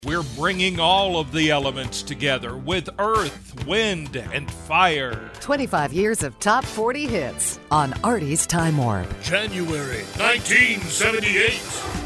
We're bringing all of the elements together with earth, wind, and fire. 25 years of top 40 hits on Artie's Time Warp. January 1978.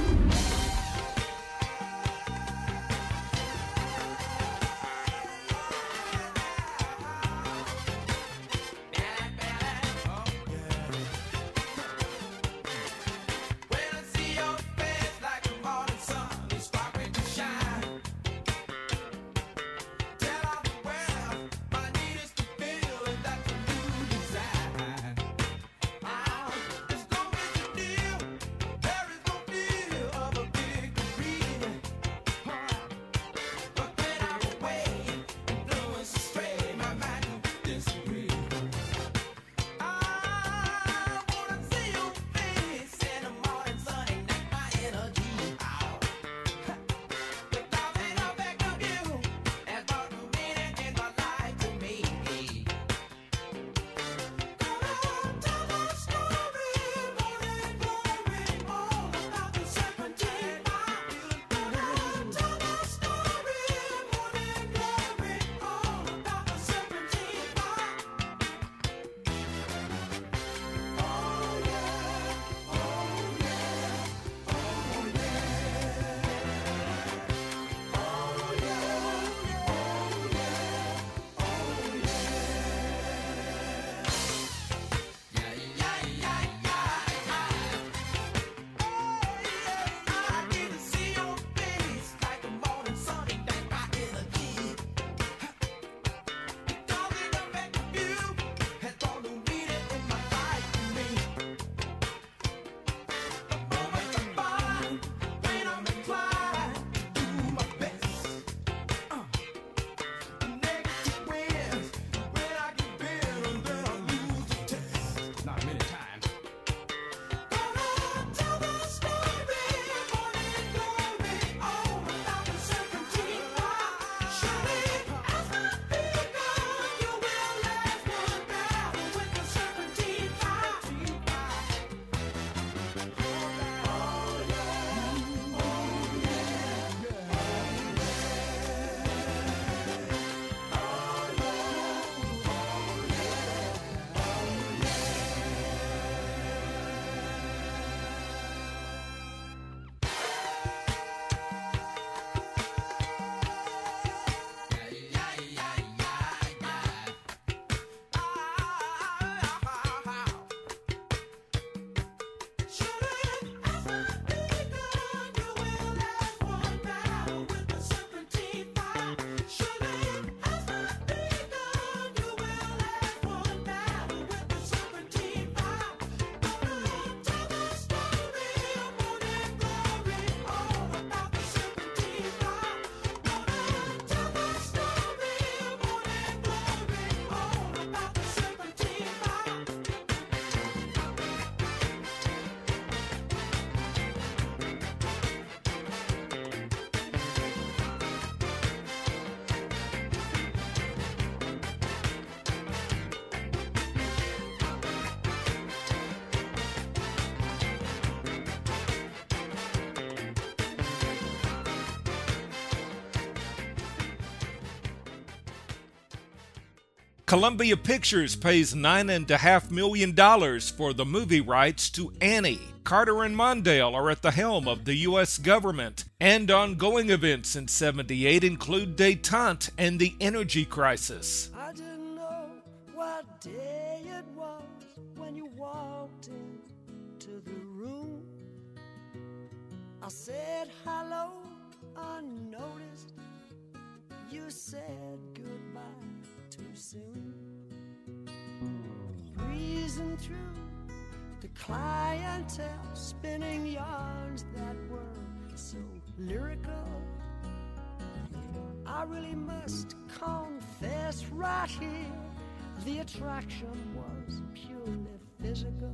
Columbia Pictures pays $9.5 million for the movie rights to Annie. Carter and Mondale are at the helm of the U.S. government, and ongoing events in '78 include détente and the energy crisis. I didn't know what day it was when you walked into the room. I said hello unnoticed. You said goodbye too soon. Breezing through the clientele, spinning yarns that were so lyrical. I really must confess right here, the attraction was purely physical.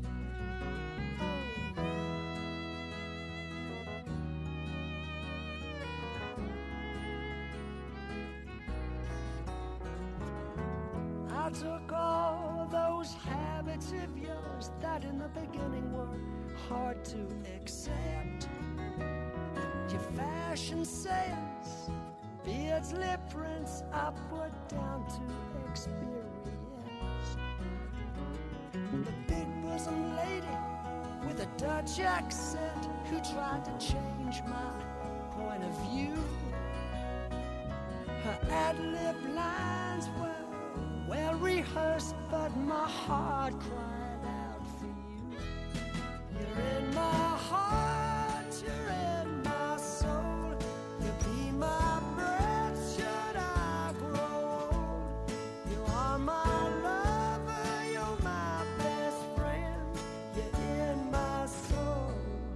I took all those habits of yours that in the beginning were hard to accept. Your fashion says beards, lip prints, upward down to experience. The big bosom lady with a Dutch accent who tried to change my point of view. Her ad-lib lines were well rehearsed, but my heart cried out for you. You're in my heart, you're in my soul. You be my breath should I grow old. You are my lover, you're my best friend. You're in my soul.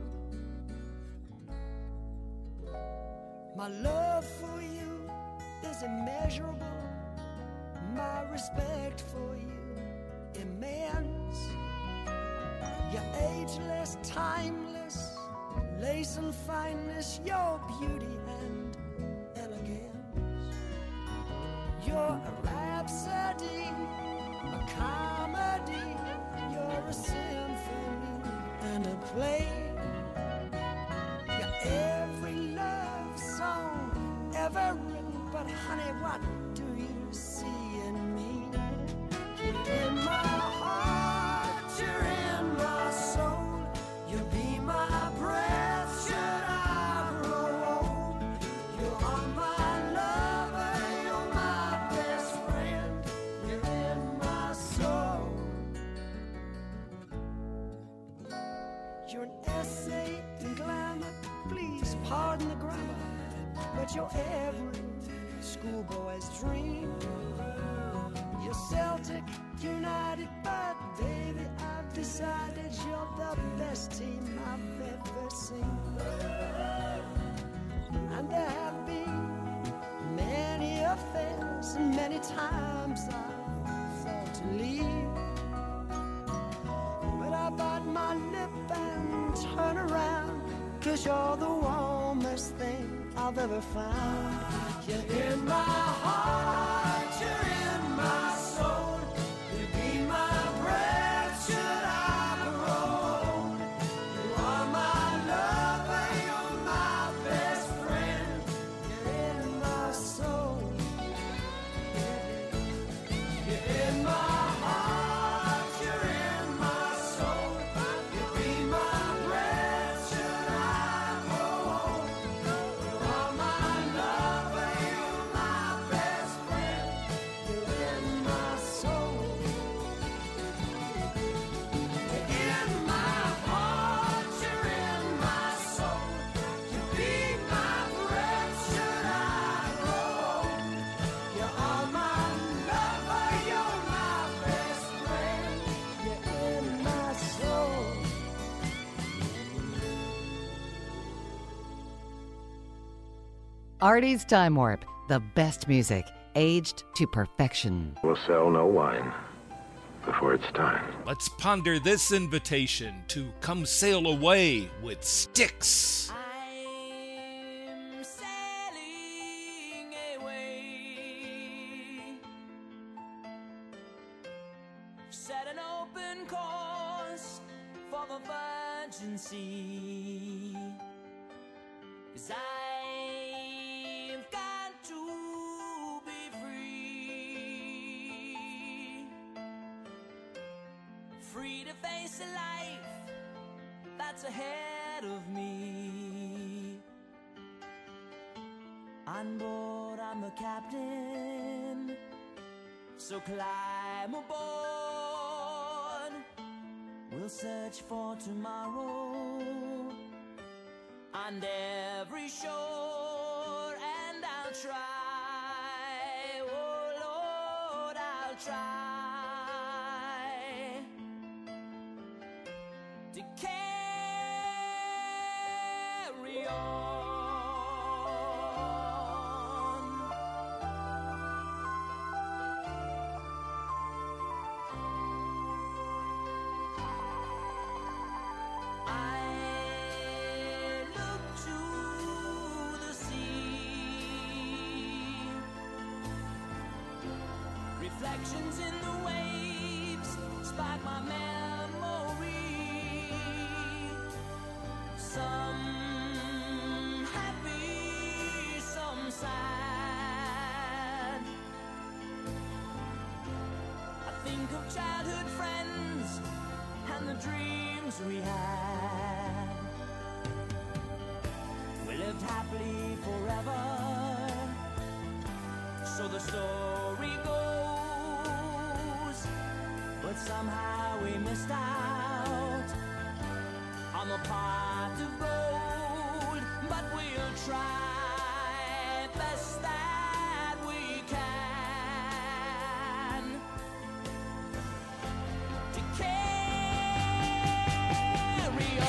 My love for you is immeasurable. My respect for you immense. You're ageless, timeless, lace and fineness, your beauty and elegance. You're a rhapsody, a comedy, you're a symphony and a play. You're every love song ever written, but honey, what do you see in me? You're in my heart, you're in my soul. You'll be my breath should I grow old. You are my lover, you're my best friend. You're in my soul. You're an essay in glamour, please pardon the grammar, but you're every schoolboy's dream. You're Celtic United, but baby, I've decided you're the best team I've ever seen. And there have been many affairs, and many times I've thought to leave, but I bite my lip and turn around, 'cause you're the warmest thing I've ever found. You're in my heart, you're in my soul. You be my breath should I grow old. You are my lover, you're my best friend. You're in my soul. You're in my heart, you're in my soul. You be my breath should I grow old. You are my lover, you're my best friend. You're in my soul. You're in my heart, you're in my soul. You be my breath should I grow old. You are my lover, you're my best friend. You're in my soul. Artie's Time Warp, the best music, aged to perfection. We'll sell no wine before it's time. Let's ponder this invitation to come sail away with Styx. I'm sailing away. Set an open course for the virgin sea. 'Cause I've got to be free. Free to face a life that's ahead of me. On board, I'm the captain, so climb aboard. We'll search for tomorrow on every shore, and I'll try, oh Lord, I'll try to carry on. I look to the sea, reflections in the waves spark my memory. Some have sad. I think of childhood friends and the dreams we had. We lived happily forever, so the story goes. But somehow we missed out on the pot of gold. But we'll try best that we can to carry on.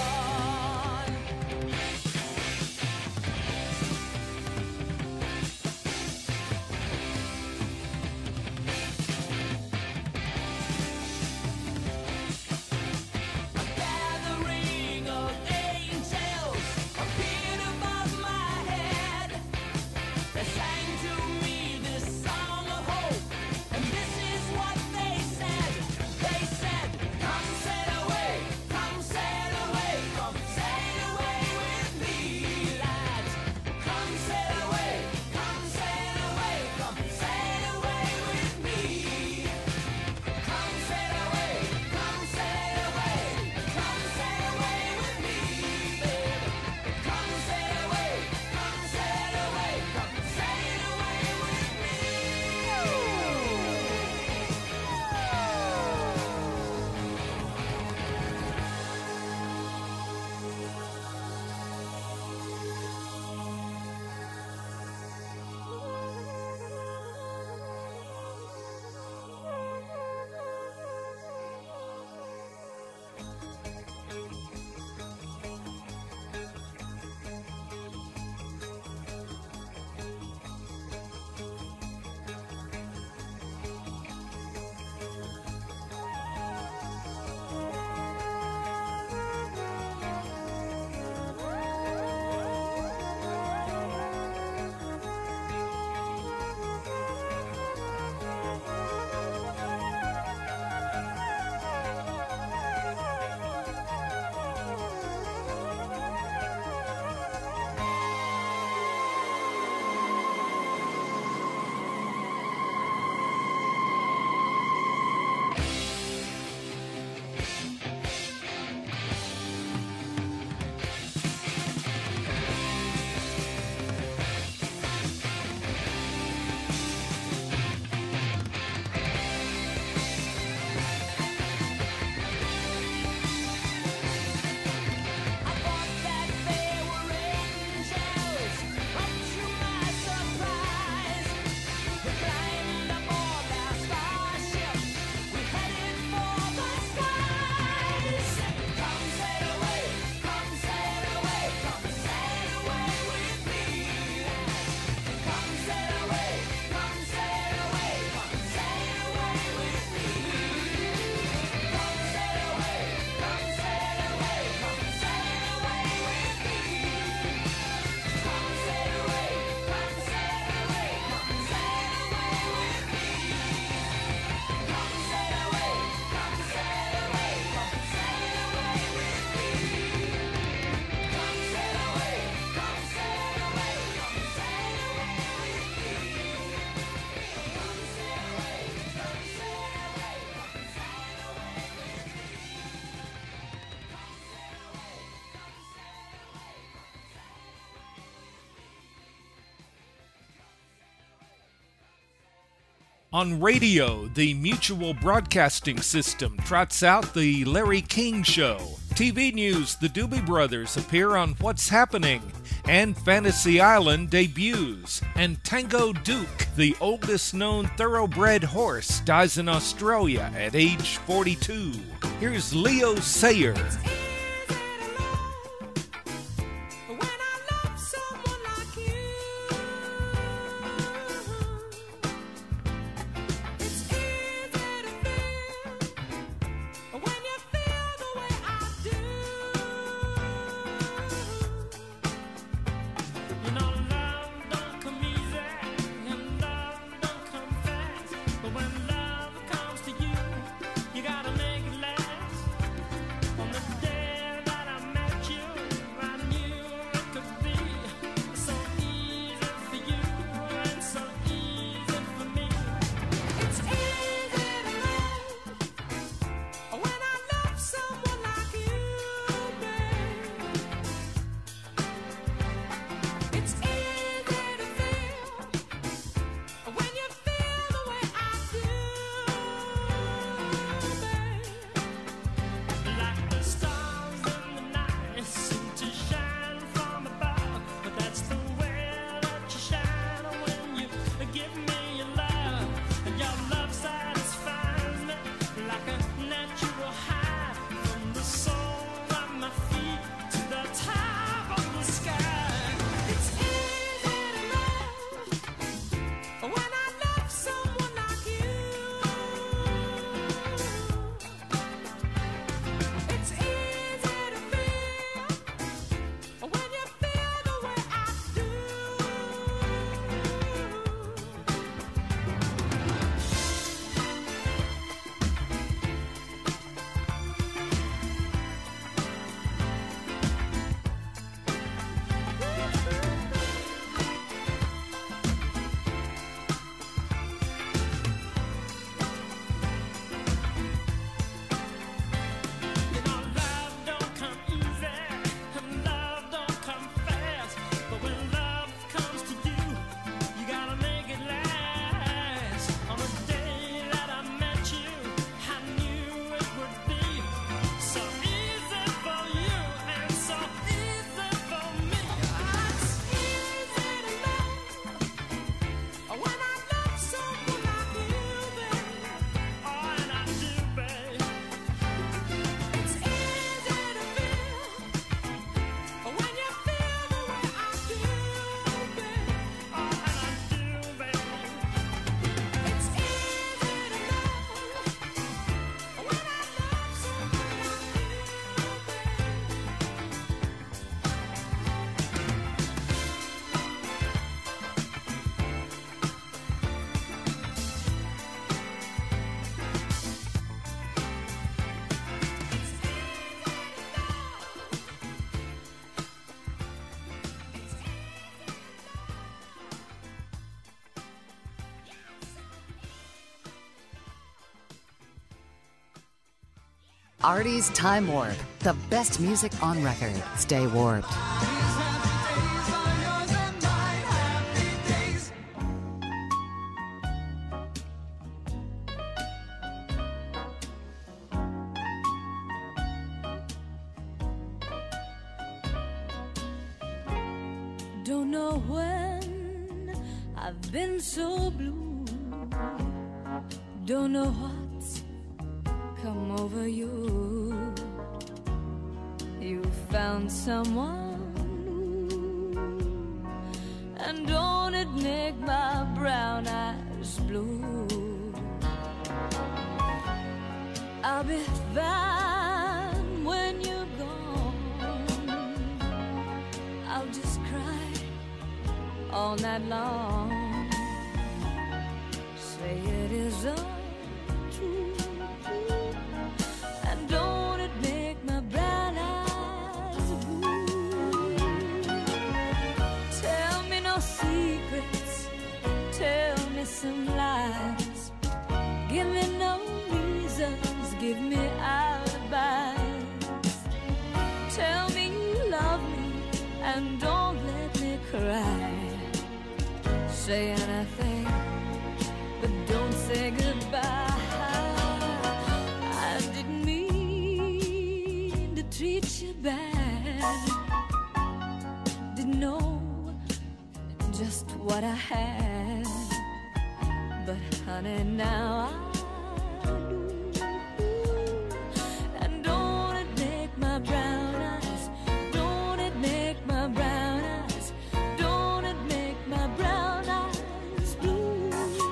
On radio, the Mutual Broadcasting System trots out The Larry King Show. TV news, the Doobie Brothers appear on What's Happening, and Fantasy Island debuts. And Tango Duke, the oldest known thoroughbred horse, dies in Australia at age 42. Here's Leo Sayer. When love comes to you, you gotta make it last. On the day Artie's Time Warp. The best music on record. Stay warped. Don't know when I've been so blue. Don't know what's come over you. You found someone new, and don't it make my brown eyes blue? I'll be fine when you're gone. I'll just cry all night long. Say it is untrue, and don't it make my brown eyes blue? Tell me no secrets, tell me some lies. Give me no reasons, give me alibis. Tell me you love me and don't let me cry. Say anything, but don't say goodbye. I didn't mean to treat you bad. Didn't know just what I had, but honey, now I do. And don't it make my brown eyes, don't it make my brown eyes, don't it make my brown eyes blue?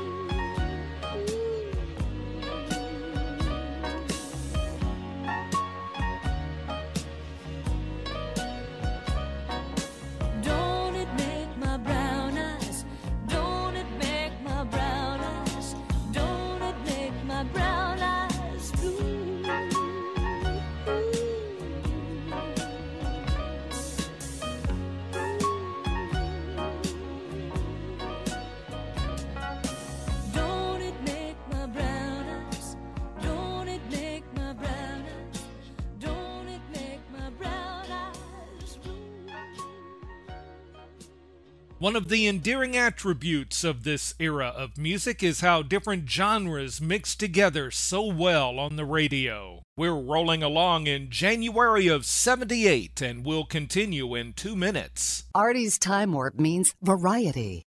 Don't it make my brown eyes, don't it make my brown eyes, don't it make my brown eyes blue? Don't it make my brown eyes, don't it make my brown eyes, don't it make my brown eyes blue? One of the endearing attributes of this era of music is how different genres mix together so well on the radio. We're rolling along in January of '78 and we'll continue in 2 minutes. Artie's Time Warp means variety.